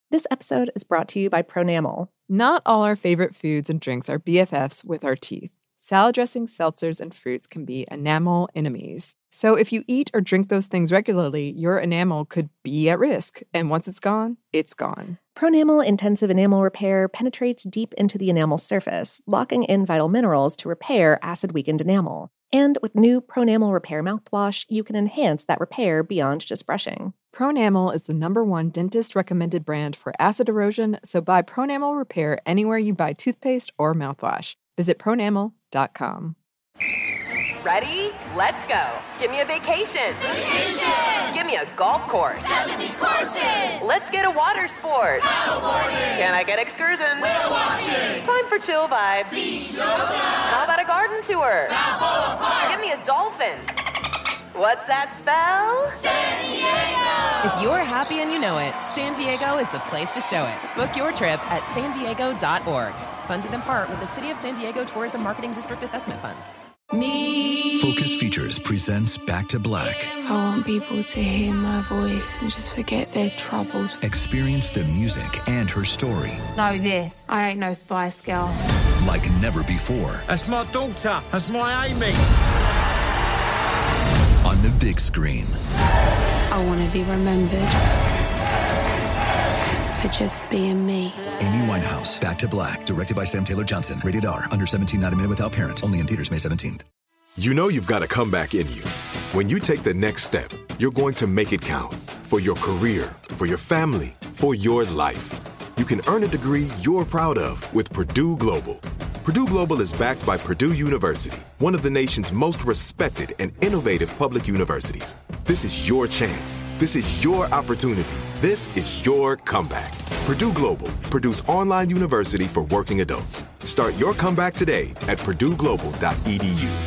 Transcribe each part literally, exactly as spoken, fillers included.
This episode is brought to you by Pronamel. Not all our favorite foods and drinks are B F Fs with our teeth. Salad dressings, seltzers, and fruits can be enamel enemies. So if you eat or drink those things regularly, your enamel could be at risk. And once it's gone, it's gone. Pronamel Intensive Enamel Repair penetrates deep into the enamel surface, locking in vital minerals to repair acid-weakened enamel. And with new Pronamel Repair mouthwash, you can enhance that repair beyond just brushing. Pronamel is the number one dentist-recommended brand for acid erosion, so buy Pronamel Repair anywhere you buy toothpaste or mouthwash. Visit pronamel dot com. Ready? Let's go. Give me a vacation. Vacation! Give me a golf course. seventy courses! Let's get a water sport. Paddleboarding! Can I get excursions? Whale watching! Time for chill vibes. Beach yoga! How about a garden tour? Balboa Park! Give me a dolphin. What's that spell? San Diego! If you're happy and you know it, San Diego is the place to show it. Book your trip at san diego dot org. Funded in part with the City of San Diego Tourism Marketing District Assessment Funds. Me. Focus Features presents Back to Black. I want people to hear my voice and just forget their troubles. Experience the music and her story. Know this. I ain't no Spice Girl. Like never before. That's my daughter. That's my Amy. On the big screen. I want to be remembered for just being me. Amy Winehouse, Back to Black, directed by Sam Taylor Johnson. Rated R, under seventeen, not a minute without parent. Only in theaters May seventeenth. You know you've got a comeback in you. When you take the next step, you're going to make it count. For your career, for your family, for your life. You can earn a degree you're proud of with Purdue Global. Purdue Global is backed by Purdue University, one of the nation's most respected and innovative public universities. This is your chance. This is your opportunity. This is your comeback. Purdue Global, Purdue's online university for working adults. Start your comeback today at purdue global dot e d u.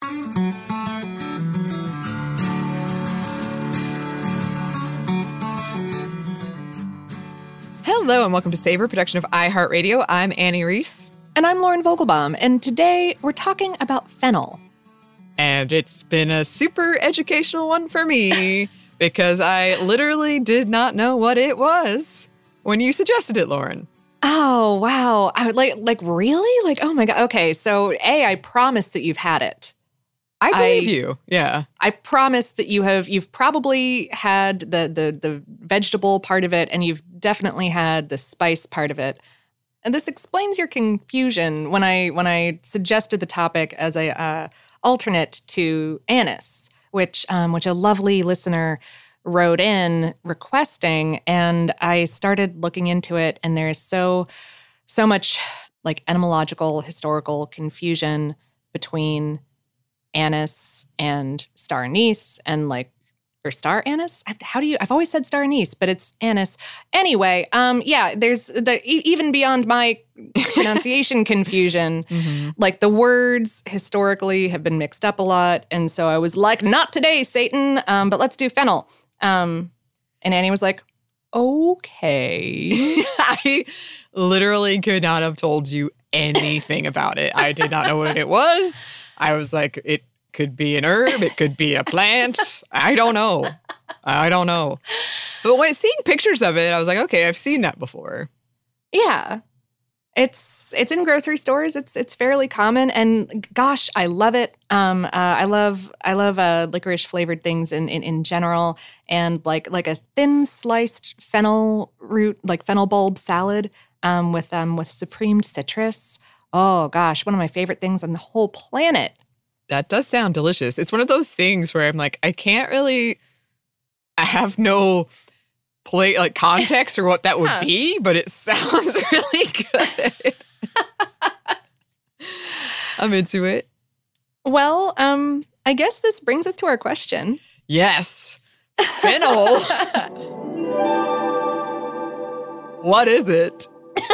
Hello and welcome to Savor, production of iHeartRadio. I'm Annie Reese. And I'm Lauren Vogelbaum, and today we're talking about fennel. And it's been a super educational one for me because I literally did not know what it was when you suggested it, Lauren. Oh, wow. I would like, like, really? Like, oh my God. Okay, so A, I promise that you've had it. I believe I, you. Yeah. I promise that you have, you've probably had the, the, the vegetable part of it, and you've definitely had the spice part of it. And this explains your confusion when I when I suggested the topic as a uh, alternate to anise, which um, which a lovely listener wrote in requesting, and I started looking into it, and there's so so much like etymological, historical confusion between anise and star anise, and like. Or star anise? How do you, I've always said star anise, but it's anise. Anyway, um, yeah, there's the, even beyond my pronunciation confusion, mm-hmm. like the words historically have been mixed up a lot. And so I was like, not today, Satan, um, but let's do fennel. Um, and Annie was like, okay. I literally could not have told you anything about it. I did not know what it was. I was like, it could be an herb. It could be a plant. I don't know. I don't know. But when seeing pictures of it, I was like, okay, I've seen that before. Yeah. It's it's in grocery stores. It's it's fairly common, and gosh, I love it. Um, uh, I love I love uh, licorice flavored things in, in in general, and like like a thin sliced fennel root, like fennel bulb salad, um, with um with supremed citrus. Oh gosh, one of my favorite things on the whole planet. That does sound delicious. It's one of those things where I'm like, I can't really, I have no play like context or what that would yeah. be, but it sounds really good. I'm into it. Well, um, I guess this brings us to our question. Yes. Fennel. What is it?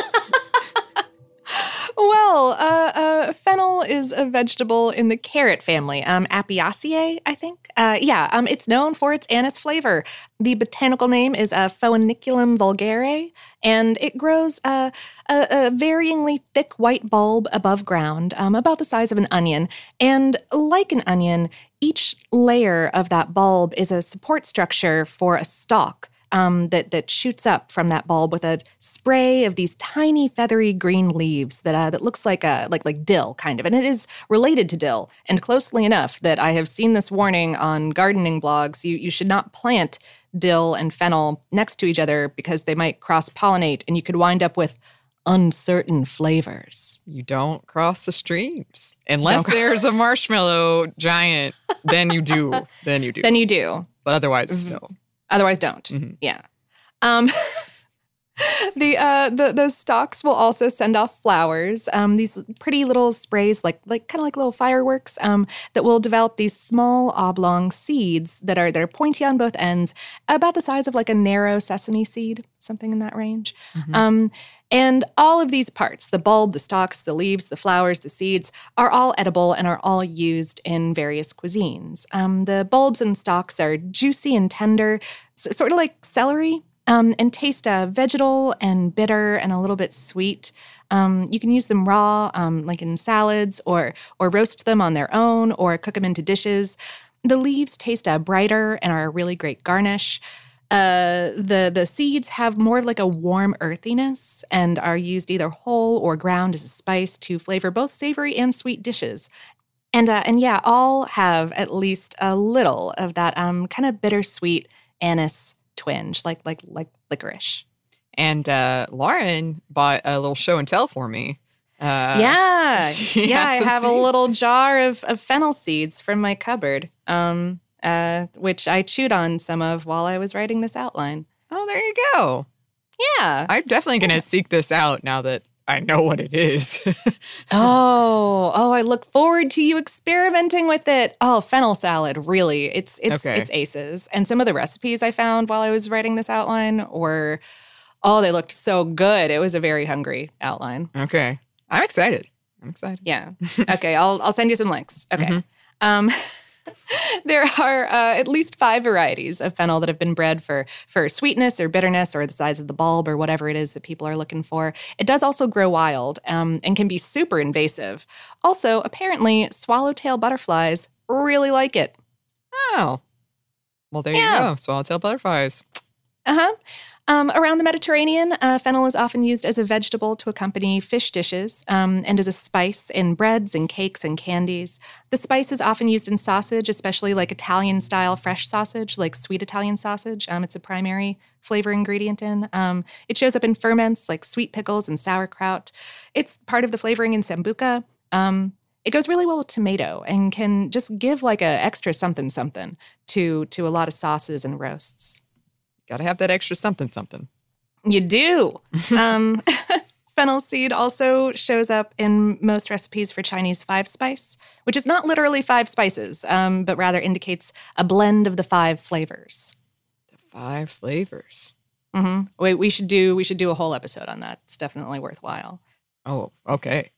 Well, uh, uh, fennel is a vegetable in the carrot family, um, Apiaceae, I think. Uh, yeah, um, it's known for its anise flavor. The botanical name is uh, Phoeniculum vulgare, and it grows uh, a, a varyingly thick white bulb above ground, um, about the size of an onion. And like an onion, each layer of that bulb is a support structure for a stalk. um, that that shoots up from that bulb with a spray of these tiny feathery green leaves that uh, that looks like a like like dill kind of, and it is related to dill, and closely enough that I have seen this warning on gardening blogs. You you should not plant dill and fennel next to each other because they might cross-pollinate, and you could wind up with uncertain flavors. You don't cross the streams. Unless there's a marshmallow giant, then you do. Then you do. Then you do. But otherwise, no. Otherwise, don't. Mhm. Yeah. Um, the uh, the those stalks will also send off flowers. Um, these pretty little sprays, like like kind of like little fireworks, um, that will develop these small oblong seeds that are that are pointy on both ends, about the size of like a narrow sesame seed, something in that range. Mhm. Um, and all of these parts, the bulb, the stalks, the leaves, the flowers, the seeds, are all edible and are all used in various cuisines. Um, the bulbs and stalks are juicy and tender, s- sort of like celery, um, and taste uh, vegetal and bitter and a little bit sweet. Um, you can use them raw, um, like in salads, or or roast them on their own, or cook them into dishes. The leaves taste uh, brighter and are a really great garnish. Uh, the the seeds have more of like a warm earthiness and are used either whole or ground as a spice to flavor both savory and sweet dishes. And uh, and yeah, all have at least a little of that um kind of bittersweet anise twinge, like like like licorice. And uh, Lauren bought a little show and tell for me. Uh, yeah, she yeah, has I some have a seeds. little jar of of fennel seeds from my cupboard. Um. Uh, which I chewed on some of while I was writing this outline. Oh, there you go. Yeah. I'm definitely going to seek this out now that I know what it is. Oh, oh, I look forward to you experimenting with it. Oh, fennel salad, really. It's it's Okay. it's aces. And some of the recipes I found while I was writing this outline were, oh, they looked so good. It was a very hungry outline. Okay. I'm excited. I'm excited. Yeah. Okay, I'll I'll send you some links. Okay. Mhm. Um there are uh, at least five varieties of fennel that have been bred for, for sweetness or bitterness or the size of the bulb or whatever it is that people are looking for. It does also grow wild um, and can be super invasive. Also, apparently, swallowtail butterflies really like it. Oh. Well, there Yeah. you go. Swallowtail butterflies. Uh-huh. Um, around the Mediterranean, uh, fennel is often used as a vegetable to accompany fish dishes um, and as a spice in breads and cakes and candies. The spice is often used in sausage, especially like Italian-style fresh sausage, like sweet Italian sausage. Um, it's a primary flavor ingredient in. Um, it shows up in ferments like sweet pickles and sauerkraut. It's part of the flavoring in sambuca. Um, it goes really well with tomato and can just give like a extra something-something to, to a lot of sauces and roasts. Got to have that extra something something. You do. um, fennel seed also shows up in most recipes for Chinese five spice, which is not literally five spices, um, but rather indicates a blend of the five flavors. The five flavors. Mm-hmm. Wait, we should do we should do a whole episode on that. It's definitely worthwhile. Oh, okay.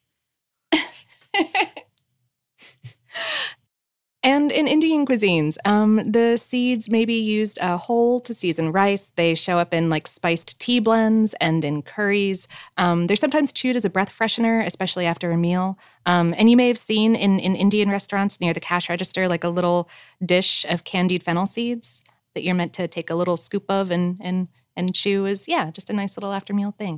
And in Indian cuisines, um, the seeds may be used uh, whole to season rice. They show up in like spiced tea blends and in curries. Um, they're sometimes chewed as a breath freshener, especially after a meal. Um, and you may have seen in, in Indian restaurants near the cash register, like a little dish of candied fennel seeds that you're meant to take a little scoop of and and and chew as, yeah, just a nice little after meal thing.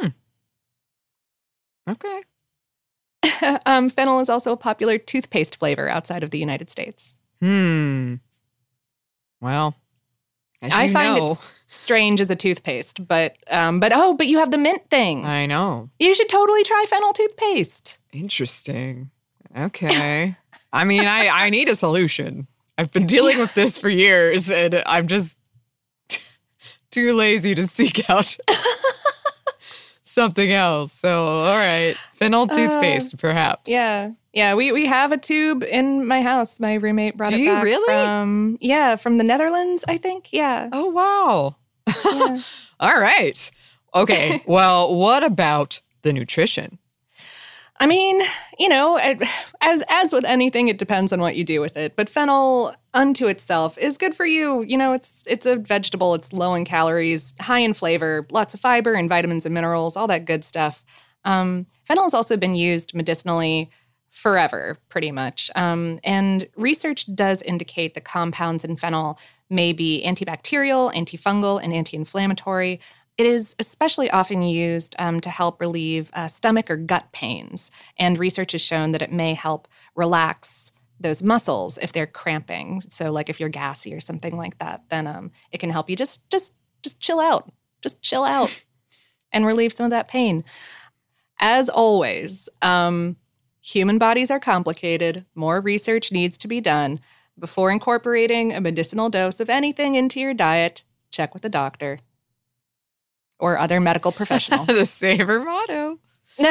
Okay. um, fennel is also a popular toothpaste flavor outside of the United States. Hmm. Well, as I you find know, it strange as a toothpaste, but um, but oh, but you have the mint thing. I know. You should totally try fennel toothpaste. Interesting. Okay. I mean, I, I need a solution. I've been dealing with this for years, and I'm just too lazy to seek out something else. So, all right. Fennel toothpaste, uh, perhaps. Yeah. Yeah, we, we have a tube in my house. My roommate brought Do it you back really? from, yeah, from the Netherlands, I think. Yeah. Oh, wow. Yeah. All right. Okay. Well, what about the nutrition? I mean, you know, as as with anything, it depends on what you do with it. But fennel unto itself is good for you. You know, it's it's a vegetable. It's low in calories, high in flavor, lots of fiber and vitamins and minerals, all that good stuff. Um, fennel has also been used medicinally forever, pretty much. Um, and research does indicate the compounds in fennel may be antibacterial, antifungal, and anti-inflammatory. It is especially often used um, to help relieve uh, stomach or gut pains. And research has shown that it may help relax those muscles if they're cramping. So like if you're gassy or something like that, then um, it can help you just just just chill out. Just chill out and relieve some of that pain. As always, um, human bodies are complicated. More research needs to be done. Before incorporating a medicinal dose of anything into your diet, check with a doctor or other medical professional. The Savor motto.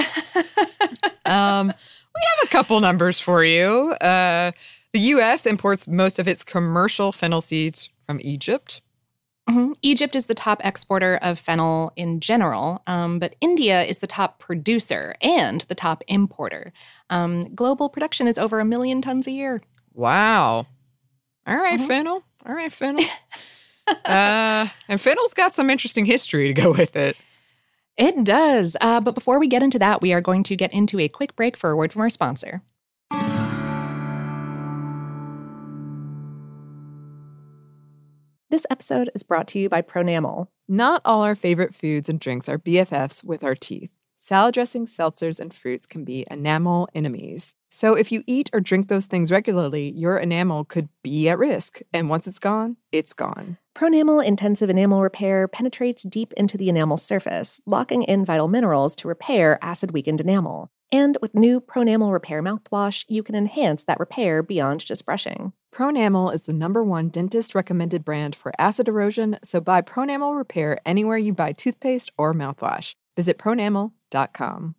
um, we have a couple numbers for you. Uh, the U S imports most of its commercial fennel seeds from Egypt. Mm-hmm. Egypt is the top exporter of fennel in general, um, but India is the top producer and the top importer. Um, global production is over a million tons a year. Wow. All right, Mm-hmm. fennel. All right, fennel. uh, and fennel's got some interesting history to go with it. It does. Uh, but before we get into that, we are going to get into a quick break for a word from our sponsor. This episode is brought to you by Pronamel. Not all our favorite foods and drinks are B F Fs with our teeth. Salad dressings, seltzers, and fruits can be enamel enemies. So if you eat or drink those things regularly, your enamel could be at risk. And once it's gone, it's gone. Pronamel Intensive Enamel Repair penetrates deep into the enamel surface, locking in vital minerals to repair acid-weakened enamel. And with new Pronamel Repair mouthwash, you can enhance that repair beyond just brushing. Pronamel is the number one dentist-recommended brand for acid erosion, so buy Pronamel Repair anywhere you buy toothpaste or mouthwash. Visit pronamel dot com.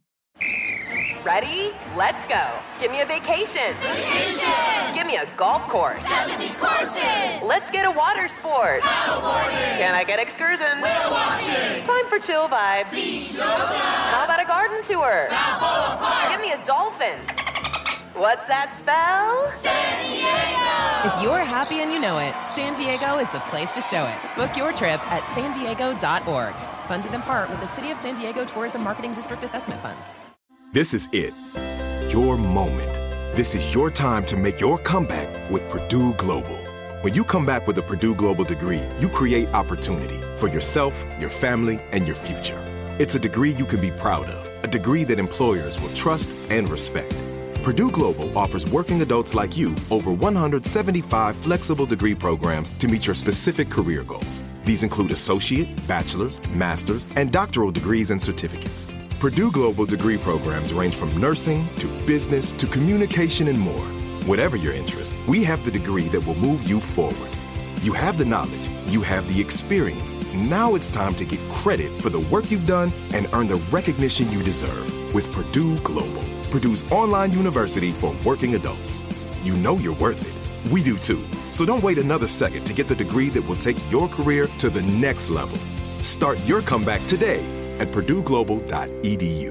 Ready? Let's go. Give me a vacation. Vacation! Give me a golf course. seventy courses! Let's get a water sport. Paddleboarding! Can I get excursions? Whale watching! Time for chill vibes. Beach yoga! How about a garden tour? Balboa Park! Give me a dolphin. What's that spell? San Diego! If you're happy and you know it, San Diego is the place to show it. Book your trip at san diego dot org. Funded in part with the City of San Diego Tourism Marketing District Assessment Funds. This is it. Your moment. This is your time to make your comeback with Purdue Global. When you come back with a Purdue Global degree, you create opportunity for yourself, your family, and your future. It's a degree you can be proud of, a degree that employers will trust and respect. Purdue Global offers working adults like you over one hundred seventy-five flexible degree programs to meet your specific career goals. These include associate, bachelor's, master's, and doctoral degrees and certificates. Purdue Global degree programs range from nursing to business to communication and more. Whatever your interest, we have the degree that will move you forward. You have the knowledge, you have the experience. Now it's time to get credit for the work you've done and earn the recognition you deserve with Purdue Global, Purdue's online university for working adults. You know you're worth it. We do too. So don't wait another second to get the degree that will take your career to the next level. Start your comeback today at purdue global dot e d u.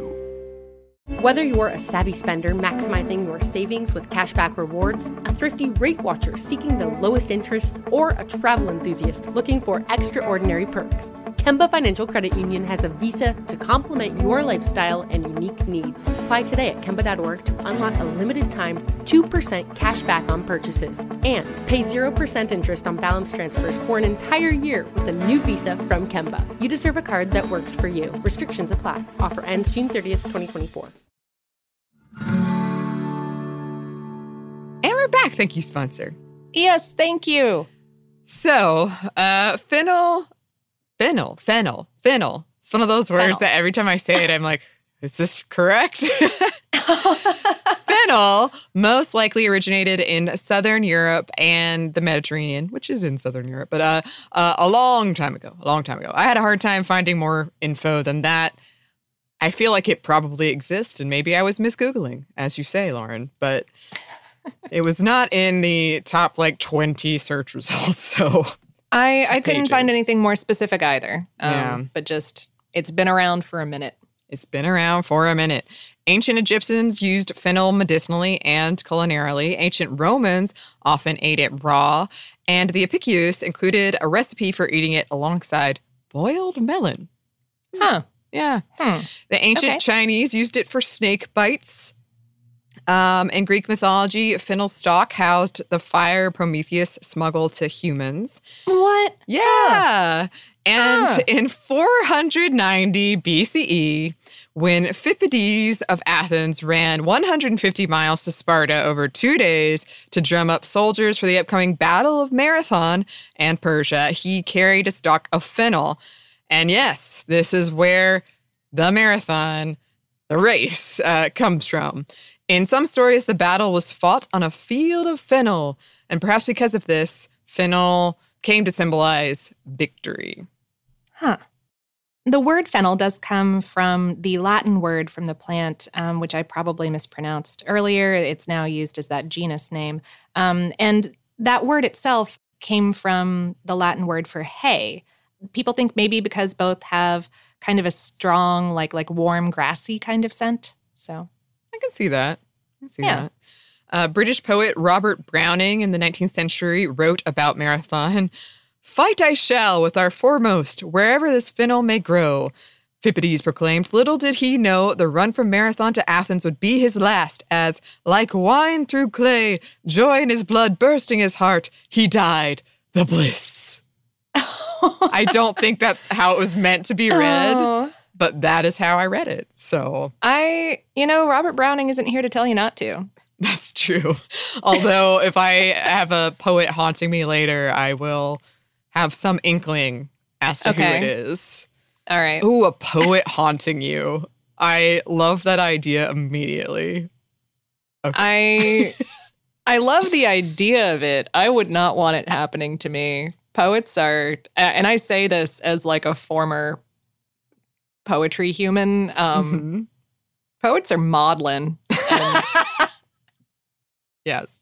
Whether you're a savvy spender maximizing your savings with cashback rewards, a thrifty rate watcher seeking the lowest interest, or a travel enthusiast looking for extraordinary perks, Kemba Financial Credit Union has a visa to complement your lifestyle and unique needs. Apply today at kemba dot org to unlock a limited time two percent cash back on purchases and pay zero percent interest on balance transfers for an entire year with a new visa from Kemba. You deserve a card that works for you. Restrictions apply. Offer ends June thirtieth, twenty twenty-four. And we're back. Thank you, sponsor. Yes, thank you. So, uh, fennel, fennel, fennel, fennel. It's one of those words Fennel. that every time I say it, I'm like, is this correct? Fennel most likely originated in Southern Europe and the Mediterranean, which is in Southern Europe, but uh, uh, a long time ago, a long time ago. I had a hard time finding more info than that. I feel like it probably exists, and maybe I was mis-Googling, as you say, Lauren, but it was not in the top, like, twenty search results, so... I, I couldn't pages. find anything more specific either, um, Yeah. but just, it's been around for a minute. It's been around for a minute. Ancient Egyptians used fennel medicinally and culinarily. Ancient Romans often ate it raw, and the Epicurus included a recipe for eating it alongside boiled melon. Huh. Yeah. Hmm. The ancient Okay. Chinese used it for snake bites. Um, in Greek mythology, fennel stalk housed the fire Prometheus smuggled to humans. What? Yeah. And Huh. in four hundred ninety B C E, when Phippides of Athens ran one hundred fifty miles to Sparta over two days to drum up soldiers for the upcoming Battle of Marathon and Persia, he carried a stalk of fennel. And yes, this is where the marathon, the race, uh, comes from. In some stories, the battle was fought on a field of fennel. And perhaps because of this, fennel came to symbolize victory. Huh. The word fennel does come from the Latin word from the plant, um, which I probably mispronounced earlier. It's now used as that genus name. Um, and that word itself came from the Latin word for hay. People think maybe because both have kind of a strong, like like warm, grassy kind of scent. So I can see that. I can see Yeah. that. Uh, British poet Robert Browning in the nineteenth century wrote about Marathon. Fight I shall with our foremost, wherever this fennel may grow. Phippides proclaimed, little did he know the run from Marathon to Athens would be his last, as, like wine through clay, joy in his blood bursting his heart, he died the bliss. I don't think that's how it was meant to be read, Oh. but that is how I read it. So I, you know, Robert Browning isn't here to tell you not to. that's true. Although if I have a poet haunting me later, I will have some inkling as to Okay. who it is. All right. Ooh, a poet haunting you. I love that idea immediately. I I love the idea of it. I would not want it happening to me. Poets are, and I say this as like a former poetry human. Um, Mhm. Poets are maudlin, and Yes.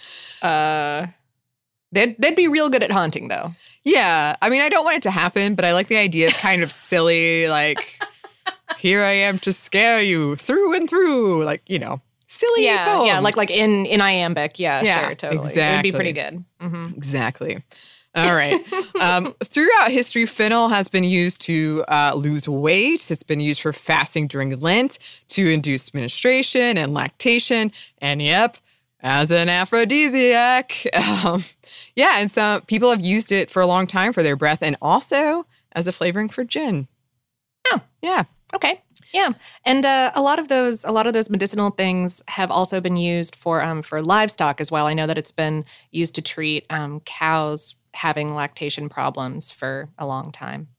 uh, they'd they'd be real good at haunting, though. Yeah. I mean, I don't want it to happen, but I like the idea of kind of silly, like, here I am to scare you through and through. Like, you know, silly Yeah, poems. yeah, like like in in iambic. Yeah, Yeah, sure, totally. It would exactly. be pretty good. hmm Exactly. All right. Um, throughout history, fennel has been used to uh, lose weight. It's been used for fasting during Lent, to induce menstruation and lactation, and yep, as an aphrodisiac. Um, yeah, and some people have used it for a long time for their breath, and also as a flavoring for gin. Oh, Yeah. okay. Yeah, and uh, a lot of those, a lot of those medicinal things have also been used for um, for livestock as well. I know that it's been used to treat um, cows having lactation problems for a long time.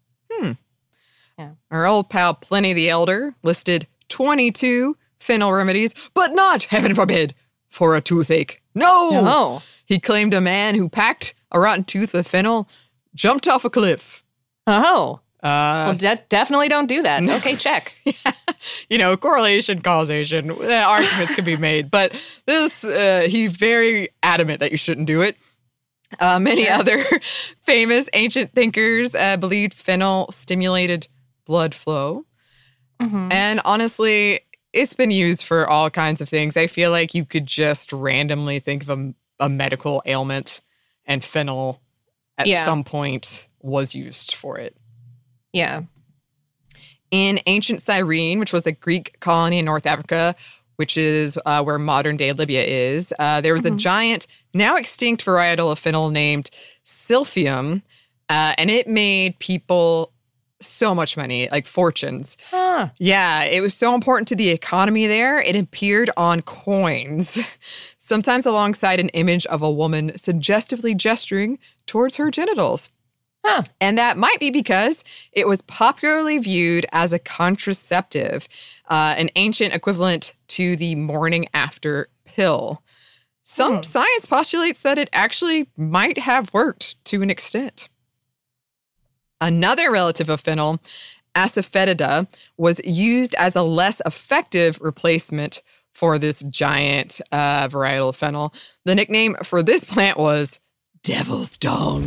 Our old pal Pliny the Elder listed twenty-two fennel remedies, but not, heaven forbid, for a toothache. No! Oh, He claimed a man who packed a rotten tooth with fennel jumped off a cliff. oh. Uh, Well, de- definitely don't do that. Okay, check. you know, correlation, causation, uh, arguments can be made. But this, uh, he's very adamant that you shouldn't do it. Uh, many Sure. other famous ancient thinkers uh, believed fennel stimulated blood flow. Mhm. And honestly, it's been used for all kinds of things. I feel like you could just randomly think of a, a medical ailment, and fennel at Yeah. some point was used for it. Yeah. In ancient Cyrene, which was a Greek colony in North Africa, which is uh, where modern-day Libya is, uh, there was a giant, now extinct varietal of fennel named Silphium, uh, and it made people so much money, like fortunes. Huh. Yeah, it was so important to the economy there. It appeared on coins, sometimes alongside an image of a woman suggestively gesturing towards her genitals. Huh. And that might be because it was popularly viewed as a contraceptive, uh, an ancient equivalent to the morning after pill. Some Hmm. science postulates that it actually might have worked to an extent. Another relative of fennel, Asafoetida, was used as a less effective replacement for this giant uh, varietal of fennel. The nickname for this plant was devil's dung.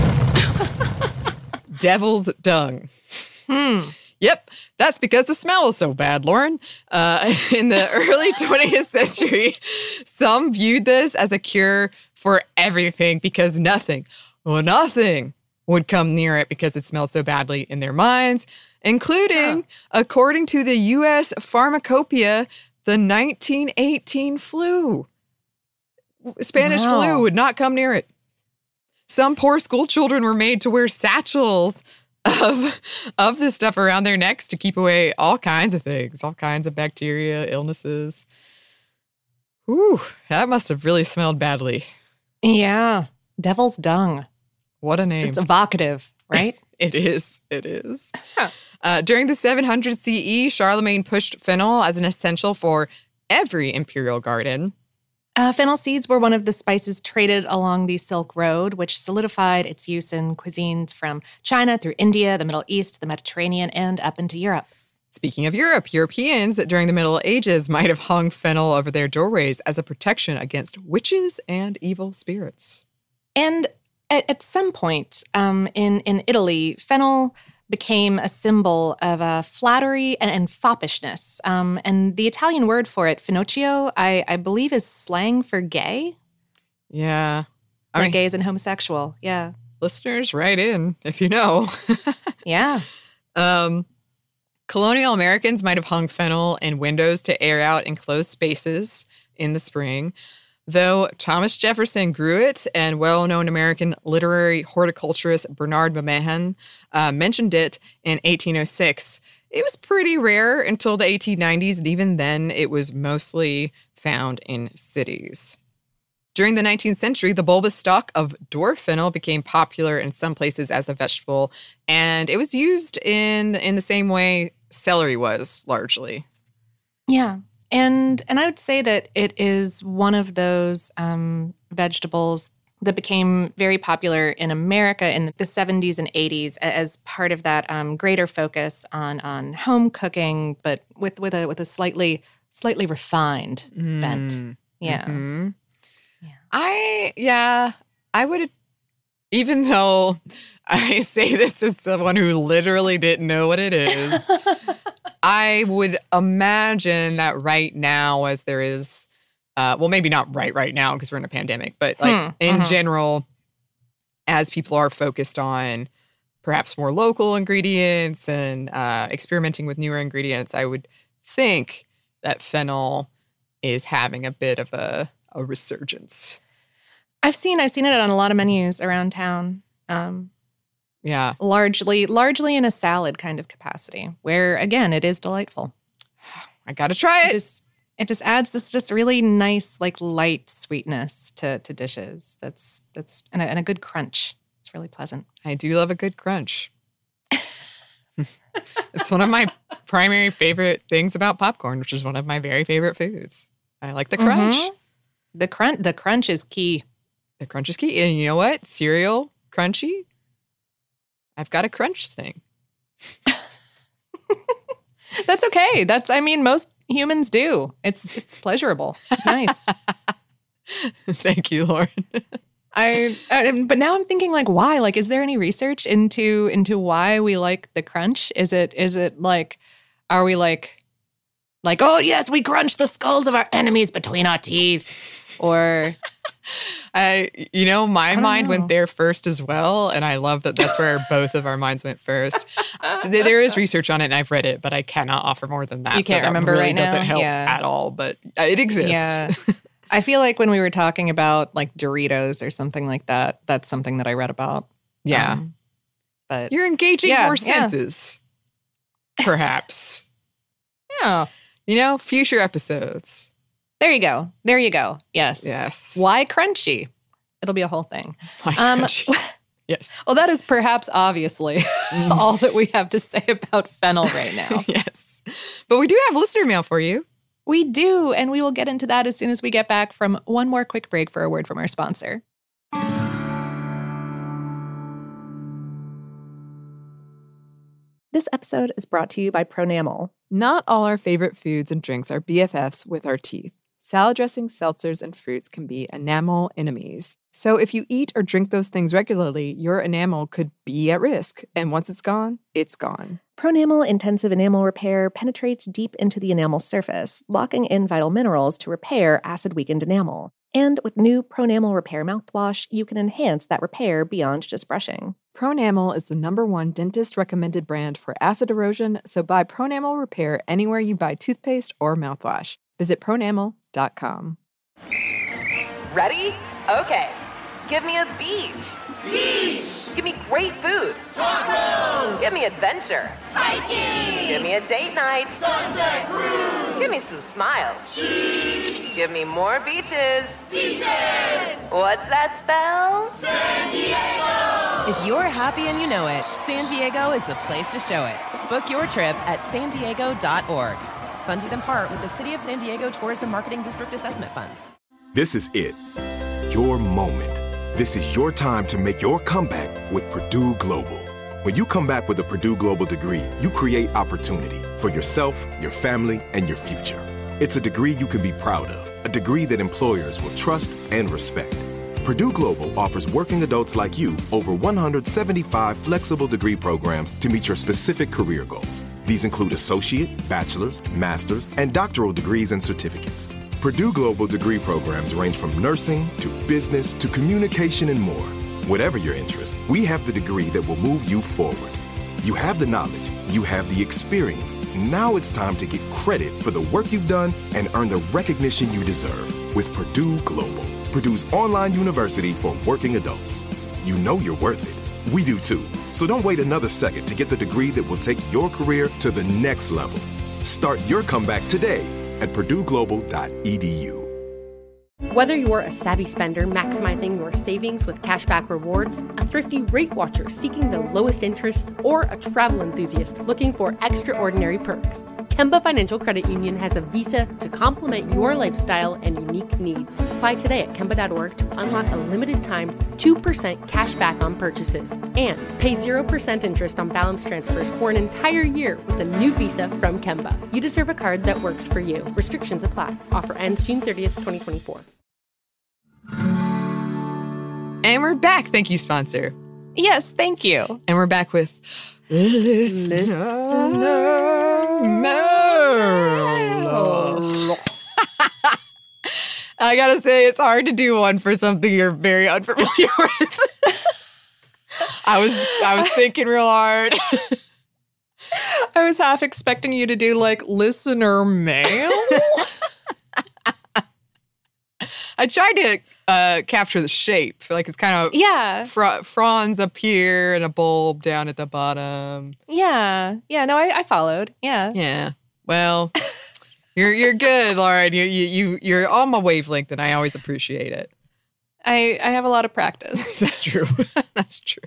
Devil's dung. Hmm. Yep, that's because the smell was so bad, Lauren. Uh, in the early twentieth century, some viewed this as a cure for everything because nothing, well, nothing would come near it because it smelled so badly in their minds, including, according to the U S Pharmacopoeia, the nineteen eighteen flu. Spanish Wow. flu would not come near it. Some poor school children were made to wear satchels of, of this stuff around their necks to keep away all kinds of things, all kinds of bacteria, illnesses. Ooh, that must have really smelled badly. Yeah. Devil's dung. What a name. It's evocative, right? It is. It is. Uh, during the seven hundred C E, Charlemagne pushed fennel as an essential for every imperial garden. Uh, fennel seeds were one of the spices traded along the Silk Road, which solidified its use in cuisines from China through India, the Middle East, the Mediterranean, and up into Europe. Speaking of Europe, Europeans during the Middle Ages might have hung fennel over their doorways as a protection against witches and evil spirits. And at, at some point um, in, in Italy, fennel became a symbol of uh, flattery and, and foppishness. Um, and the Italian word for it, finocchio, I, I believe is slang for gay. Yeah. I Like mean, gays and homosexual. Yeah. listeners, write in if you know. Yeah. Um, colonial Americans might have hung fennel in windows to air out enclosed spaces in the spring, though Thomas Jefferson grew it, and well-known American literary horticulturist Bernard Mamahan uh, mentioned it in eighteen oh six. It was pretty rare until the eighteen nineties, and even then it was mostly found in cities. During the nineteenth century, the bulbous stalk of dwarf fennel became popular in some places as a vegetable, and it was used in, in the same way celery was, largely. Yeah. And and I would say that it is one of those um, vegetables that became very popular in America in the seventies and eighties as part of that um, greater focus on on home cooking, but with with a with a slightly slightly refined Mm. bent. Yeah. Mhm. Yeah. I, yeah, I would, even though I say this as someone who literally didn't know what it is, I would imagine that right now, as there is, uh, well, maybe not right right now because we're in a pandemic, but like Hmm, in mhm. general, as people are focused on perhaps more local ingredients and uh, experimenting with newer ingredients, I would think that fennel is having a bit of a, a resurgence. I've seen I've seen it on a lot of menus around town. Um, Yeah. largely largely in a salad kind of capacity, where again it is delightful. I got to try It it. just it just adds this just really nice like light sweetness to to dishes. That's that's and a, and a good crunch. It's really pleasant. I do love a good crunch. It's one of my primary favorite things about popcorn, which is one of my very favorite foods. I like the crunch. Mhm. The crunch the crunch is key. The crunch is key. And you know what? Cereal, crunchy. I've got a crunch thing. That's okay. That's I mean most humans do. It's it's pleasurable. It's nice. Thank you, Lauren. I, I but now I'm thinking like why? Like is there any research into into why we like the crunch? Is it is it like are we like like oh yes, we crunch the skulls of our enemies between our teeth or I, you know, my don't mind know. went there first as well. And I love that that's where both of our minds went first. Th- There is research on it and I've read it, but I cannot offer more than that. You can't so that remember really right now? doesn't help Yeah. at all, but uh, it exists. Yeah. I feel like when we were talking about like Doritos or something like that, that's something that I read about. Yeah. Um, but You're engaging Yeah, more yeah. senses, perhaps. yeah. You know, future episodes. There you go. There you go. Yes. Yes. Why crunchy? It'll be a whole thing. My Um, gosh. Yes. Well, that is perhaps obviously all that we have to say about fennel right now. Yes. But we do have listener mail for you. We do, and we will get into that as soon as we get back from one more quick break for a word from our sponsor. This episode is brought to you by Pronamel. Not all our favorite foods and drinks are B F Fs with our teeth. Salad dressings, seltzers, and fruits can be enamel enemies. So if you eat or drink those things regularly, your enamel could be at risk. And once it's gone, it's gone. Pronamel Intensive Enamel Repair penetrates deep into the enamel surface, locking in vital minerals to repair acid-weakened enamel. And with new Pronamel Repair mouthwash, you can enhance that repair beyond just brushing. Pronamel is the number one dentist-recommended brand for acid erosion, so buy Pronamel Repair anywhere you buy toothpaste or mouthwash. Visit pronamel dot com. Ready? Okay. Give me a beach. Beach. Give me great food. Tacos. Give me adventure. Hiking. Give me a date night. Sunset cruise. Give me some smiles. Cheese. Give me more beaches. Beaches. What's that spell? San Diego. If you're happy and you know it, San Diego is the place to show it. Book your trip at san diego dot org. Funded in part with the City of San Diego Tourism Marketing District Assessment Funds. This is it. Your moment. This is your time to make your comeback with Purdue Global. When you come back with a Purdue Global degree, you create opportunity for yourself, your family, and your future. It's a degree you can be proud of, a degree that employers will trust and respect. Purdue Global offers working adults like you over one hundred seventy-five flexible degree programs to meet your specific career goals. These include associate, bachelor's, master's, and doctoral degrees and certificates. Purdue Global degree programs range from nursing to business to communication and more. Whatever your interest, we have the degree that will move you forward. You have the knowledge, you have the experience. Now it's time to get credit for the work you've done and earn the recognition you deserve with Purdue Global, Purdue's online university for working adults. You know you're worth it. We do too. So don't wait another second to get the degree that will take your career to the next level. Start your comeback today at purdue global dot e d u. Whether you're a savvy spender maximizing your savings with cashback rewards, a thrifty rate watcher seeking the lowest interest, or a travel enthusiast looking for extraordinary perks, Kemba Financial Credit Union has a visa to complement your lifestyle and unique needs. Apply today at kemba dot org to unlock a limited-time two percent cash back on purchases and pay zero percent interest on balance transfers for an entire year with a new visa from Kemba. You deserve a card that works for you. Restrictions apply. Offer ends June thirtieth, twenty twenty-four. And we're back. Thank you, sponsor. Yes, thank you. And we're back with Listener, Mail. I gotta say, it's hard to do one for something you're very unfamiliar with. I was I was thinking real hard. I was half expecting you to do like listener mail. I tried to uh, capture the shape. Like it's kind of yeah, fr- fronds up here and a bulb down at the bottom. Yeah, yeah. No, I, I followed. Yeah, yeah. Well, you're you're good, Lauren. You you you you're on my wavelength, and I always appreciate it. I I have a lot of practice. That's true. That's true.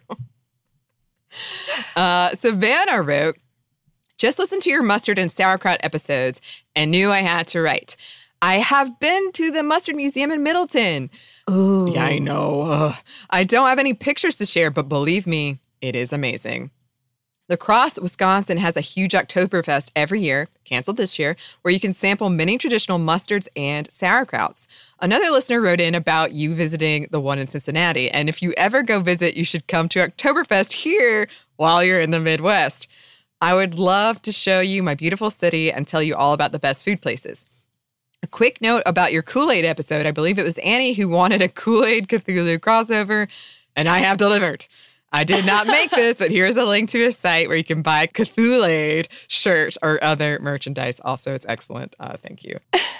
Uh, Savannah wrote, "Just listened to your mustard and sauerkraut episodes and knew I had to write. I have been to the Mustard Museum in Middleton." Ooh. Yeah, I know. Ugh. I don't have any pictures to share, but believe me, it is amazing. La Crosse, Wisconsin has a huge Oktoberfest every year, canceled this year, where you can sample many traditional mustards and sauerkrauts. Another listener wrote in about you visiting the one in Cincinnati, and if you ever go visit, you should come to Oktoberfest here while you're in the Midwest. I would love to show you my beautiful city and tell you all about the best food places. A quick note about your Kool-Aid episode. I believe it was Annie who wanted a Kool-Aid Cthulhu crossover, and I have delivered. I did not make this, but here's a link to a site where you can buy Cthulhu shirt or other merchandise. Also, it's excellent. Uh, thank you.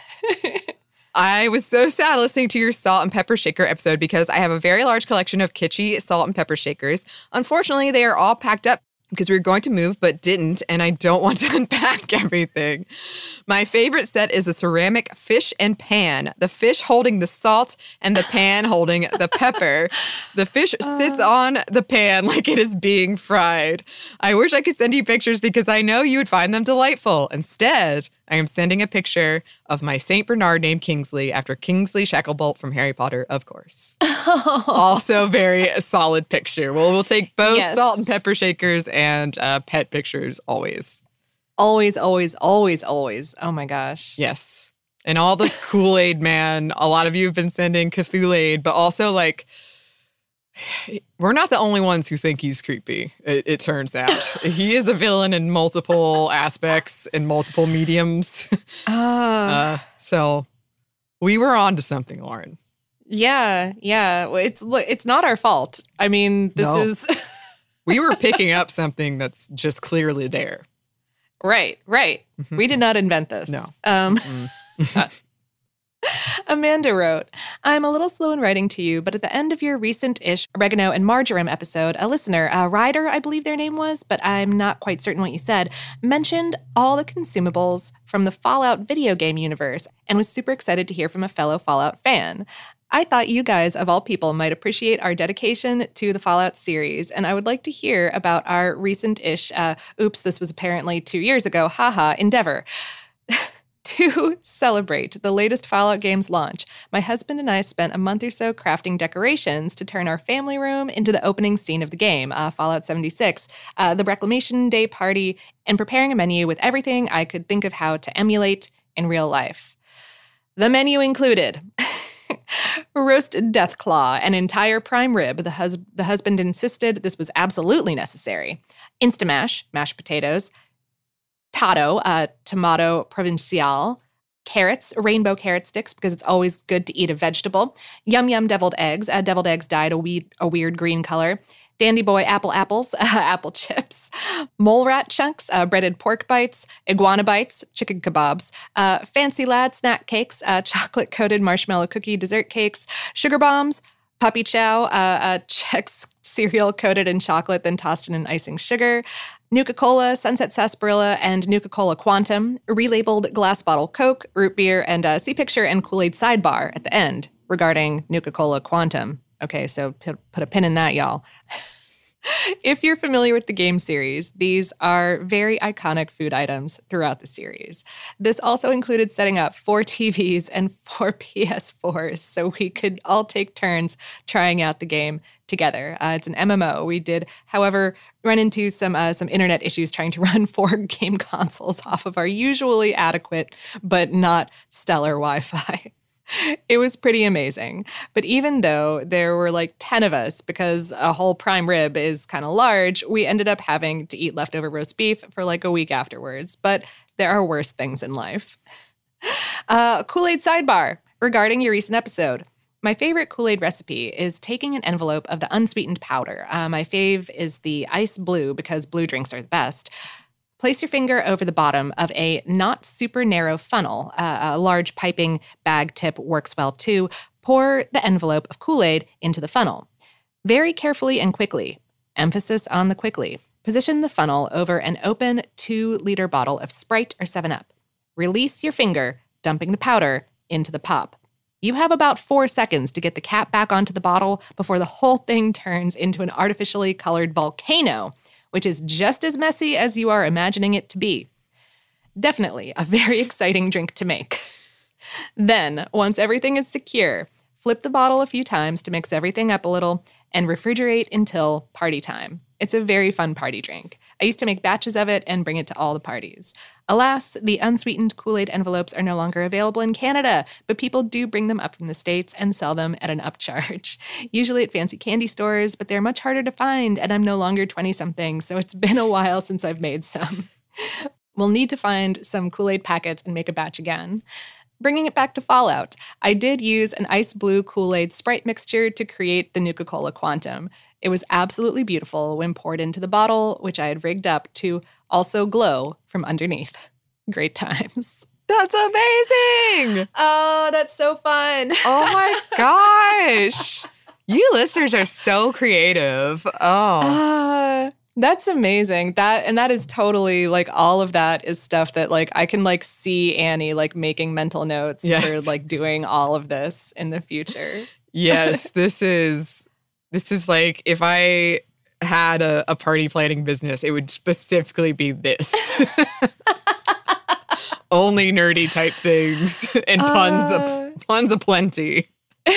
I was so sad listening to your salt and pepper shaker episode because I have a very large collection of kitschy salt and pepper shakers. Unfortunately, they are all packed up because we were going to move but didn't, and I don't want to unpack everything. My favorite set is the ceramic fish and pan, the fish holding the salt and the pan holding the pepper. The fish uh, sits on the pan like it is being fried. I wish I could send you pictures because I know you would find them delightful. Instead, I am sending a picture of my Saint Bernard named Kingsley after Kingsley Shacklebolt from Harry Potter, of course. Oh. Also very solid picture. Well, we'll take both yes. salt and pepper shakers and uh, pet pictures always. Always, always, always, always. Oh my gosh. Yes. And all the Kool-Aid man, a lot of you have been sending Cthulhu-Aid, but also like, we're not the only ones who think he's creepy, it, it turns out. He is a villain in multiple aspects, in multiple mediums. Uh, uh, so we were on to something, Lauren. Yeah, yeah. Well, it's look, it's not our fault. I mean, this no. is... We were picking up something that's just clearly there. Right, right. Mm-hmm. We did not invent this. No. Um, uh, Amanda wrote, I'm a little slow in writing to you, but at the end of your recent-ish Oregano and Marjoram episode, a listener, a Ryder, I believe their name was, but I'm not quite certain what you said, mentioned all the consumables from the Fallout video game universe and was super excited to hear from a fellow Fallout fan. I thought you guys, of all people, might appreciate our dedication to the Fallout series, and I would like to hear about our recent-ish, uh, oops, this was apparently two years ago, haha, endeavor. To celebrate the latest Fallout game's launch, my husband and I spent a month or so crafting decorations to turn our family room into the opening scene of the game, uh, Fallout seventy-six, uh, the Reclamation Day party, and preparing a menu with everything I could think of how to emulate in real life. The menu included roast Deathclaw, an entire prime rib. The, hus- the husband insisted this was absolutely necessary. Instamash, mashed potatoes. Tato, uh, tomato provincial, carrots, rainbow carrot sticks, because it's always good to eat a vegetable. Yum Yum deviled eggs, uh, deviled eggs dyed a, we- a weird green color. Dandy Boy apple apples, uh, apple chips. Mole rat chunks, uh, breaded pork bites. Iguana bites, chicken kebabs. Uh, fancy lad snack cakes, uh, chocolate-coated marshmallow cookie dessert cakes. Sugar bombs, puppy chow, uh, uh, Chex cereal coated in chocolate, then tossed in an icing sugar. Nuka-Cola, Sunset Sarsaparilla, and Nuka-Cola Quantum, relabeled glass bottle Coke, root beer, and a sea picture and Kool-Aid sidebar at the end regarding Nuka-Cola Quantum. Okay, so put, put a pin in that, y'all. If you're familiar with the game series, these are very iconic food items throughout the series. This also included setting up four T Vs and four P S fours so we could all take turns trying out the game together. Uh, it's an M M O. We did, however, run into some uh, some internet issues trying to run four game consoles off of our usually adequate but not stellar Wi-Fi. It was pretty amazing. But even though there were like ten of us, because a whole prime rib is kind of large, we ended up having to eat leftover roast beef for like a week afterwards. But there are worse things in life. Uh, Kool-Aid sidebar regarding your recent episode. My favorite Kool-Aid recipe is taking an envelope of the unsweetened powder. Uh, my fave is the ice blue because blue drinks are the best. Place your finger over the bottom of a not super narrow funnel. Uh, a large piping bag tip works well too. Pour the envelope of Kool-Aid into the funnel. Very carefully and quickly. Emphasis on the quickly. Position the funnel over an open two-liter bottle of Sprite or seven up. Release your finger, dumping the powder into the pop. You have about four seconds to get the cap back onto the bottle before the whole thing turns into an artificially colored volcano, which is just as messy as you are imagining it to be. Definitely a very exciting drink to make. Then, once everything is secure, flip the bottle a few times to mix everything up a little and refrigerate until party time. It's a very fun party drink. I used to make batches of it and bring it to all the parties. Alas, the unsweetened Kool-Aid envelopes are no longer available in Canada, but people do bring them up from the States and sell them at an upcharge. Usually at fancy candy stores, but they're much harder to find, and I'm no longer twenty-something, so it's been a while since I've made some. We'll need to find some Kool-Aid packets and make a batch again. Bringing it back to Fallout, I did use an ice blue Kool-Aid Sprite mixture to create the Nuka-Cola Quantum. It was absolutely beautiful when poured into the bottle, which I had rigged up to also glow from underneath. Great times. That's amazing. Oh, that's so fun. Oh my gosh. You listeners are so creative. Oh. Uh, that's amazing. That and that is totally like all of that is stuff that like I can like see Annie like making mental notes yes. for like doing all of this in the future. Yes, this is this is like if I had a, a party planning business, it would specifically be this. Only nerdy type things and puns uh, of, puns aplenty.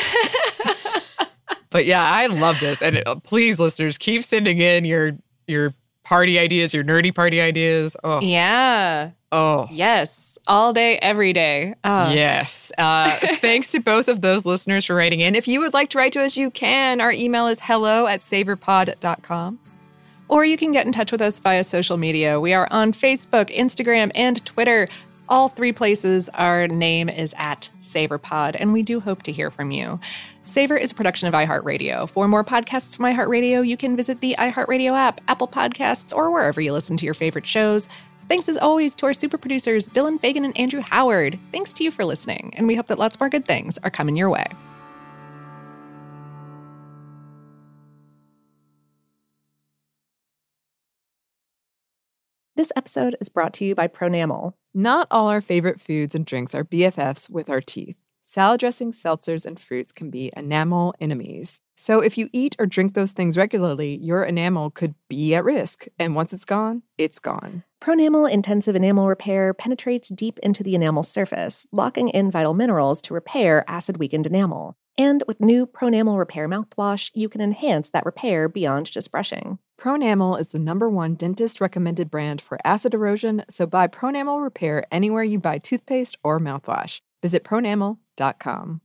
But yeah, I love this. And uh, please, listeners, keep sending in your your party ideas, your nerdy party ideas. Oh. Yeah. Oh. Yes. All day, every day. Oh. Yes. Uh, thanks to both of those listeners for writing in. If you would like to write to us, you can. Our email is hello at savorpod dot com. Or you can get in touch with us via social media. We are on Facebook, Instagram, and Twitter. All three places, our name is at SavorPod, and we do hope to hear from you. Savor is a production of iHeartRadio. For more podcasts from iHeartRadio, you can visit the iHeartRadio app, Apple Podcasts, or wherever you listen to your favorite shows. Thanks as always to our super producers, Dylan Fagan and Andrew Howard. Thanks to you for listening, and we hope that lots more good things are coming your way. This episode is brought to you by Pronamel. Not all our favorite foods and drinks are B F Fs with our teeth. Salad dressings, seltzers, and fruits can be enamel enemies. So if you eat or drink those things regularly, your enamel could be at risk. And once it's gone, it's gone. Pronamel Intensive Enamel Repair penetrates deep into the enamel surface, locking in vital minerals to repair acid-weakened enamel. And with new Pronamel Repair mouthwash, you can enhance that repair beyond just brushing. Pronamel is the number one dentist-recommended brand for acid erosion, so buy Pronamel Repair anywhere you buy toothpaste or mouthwash. Visit pronamel dot com.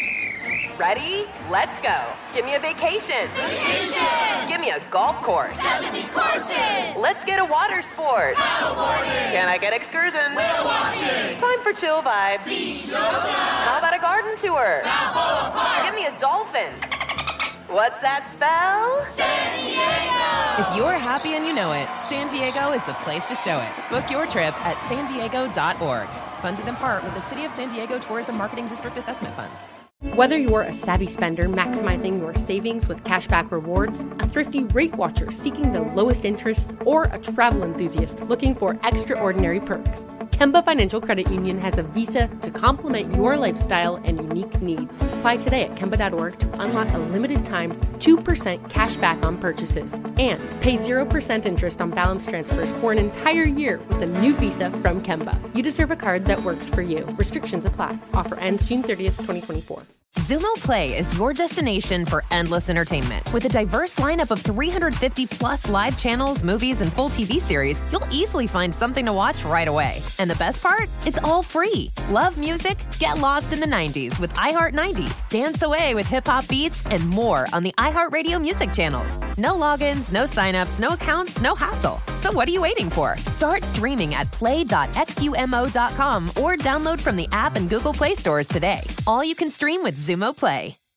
Ready? Let's go. Give me a vacation. Vacation! Give me a golf course. seventy courses! Let's get a water sport. Paddleboarding! Can I get excursions? Whale watching! Time for chill vibes. Beach yoga! How about a garden tour? Balboa Park! Give me a dolphin. What's that spell? San Diego! If you're happy and you know it, San Diego is the place to show it. Book your trip at san diego dot org. Funded in part with the City of San Diego Tourism Marketing District Assessment Funds. Whether you're a savvy spender maximizing your savings with cashback rewards, a thrifty rate watcher seeking the lowest interest, or a travel enthusiast looking for extraordinary perks, Kemba Financial Credit Union has a visa to complement your lifestyle and unique needs. Apply today at kemba dot org to unlock a limited time two percent cash back on purchases and pay zero percent interest on balance transfers for an entire year with a new visa from Kemba. You deserve a card that works for you. Restrictions apply. Offer ends June thirtieth, twenty twenty-four. Xumo Play is your destination for endless entertainment. With a diverse lineup of three hundred fifty plus live channels, movies, and full T V series, you'll easily find something to watch right away. And the best part? It's all free. Love music? Get lost in the nineties with iHeart nineties, dance away with hip-hop beats, and more on the iHeartRadio music channels. No logins, no signups, no accounts, no hassle. So what are you waiting for? Start streaming at play dot xumo dot com or download from the app and Google Play stores today. All you can stream with Xumo Play.